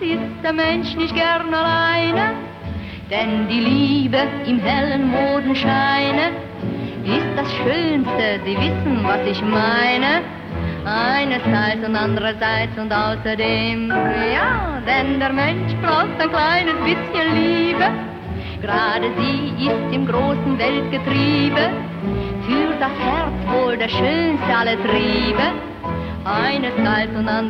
ist der Mensch nicht gern alleine, denn die Liebe im hellen Mondenscheine ist das Schönste, Sie wissen, was ich meine. Einerseits und andererseits und außerdem, ja, denn der Mensch braucht ein kleines bisschen Liebe. Gerade sie ist im großen Weltgetriebe, für das Herz wohl der schönste aller Triebe. Einerseits und andererseits